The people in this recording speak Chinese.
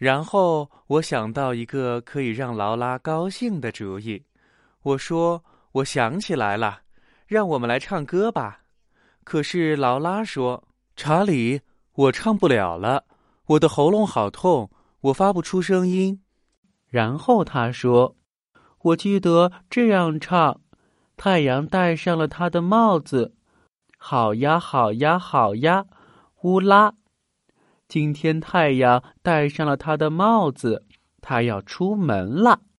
然后我想到一个可以让劳拉高兴的主意，我说：我想起来了，让我们来唱歌吧。可是劳拉说：查理，我唱不了了，我的喉咙好痛，我发不出声音。然后他说：我记得这样唱，太阳戴上了他的帽子，好呀好呀好呀，乌拉。今天太阳戴上了他的帽子，他要出门了。